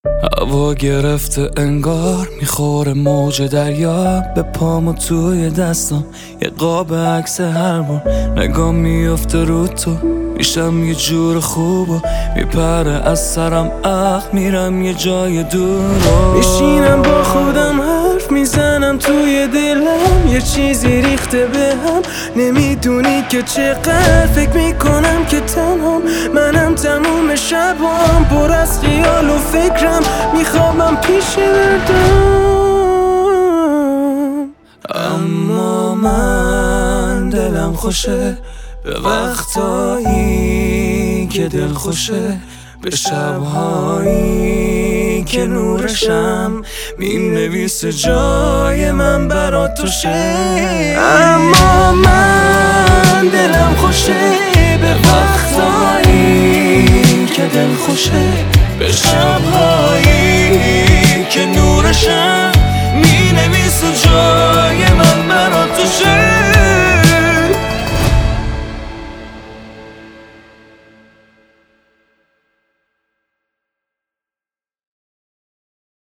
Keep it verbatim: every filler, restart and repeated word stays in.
هوا گرفته انگار میخوره موج دریا به پام و توی دستم یه قاب عکس هر بار نگاه میفته رو تو میشم یه جور خوب و میپره از سرم اخ میرم یه جای دور میشینم با خودم حرف میزنم توی دلم یه چیزی ریخته به هم نمیدونی که چقدر فکر میکنم که تنهام منم تموم شبام پر از خیال و فکرم میخوابم پیش بردم اما من دلم خوشه به وقتایی که دل خوشه به شبهایی که نورشم مینویسه جای من برات توشه اما من دلم خوشه به وقتایی که دل خوشه به شبهایی که نورشم مینویسه جای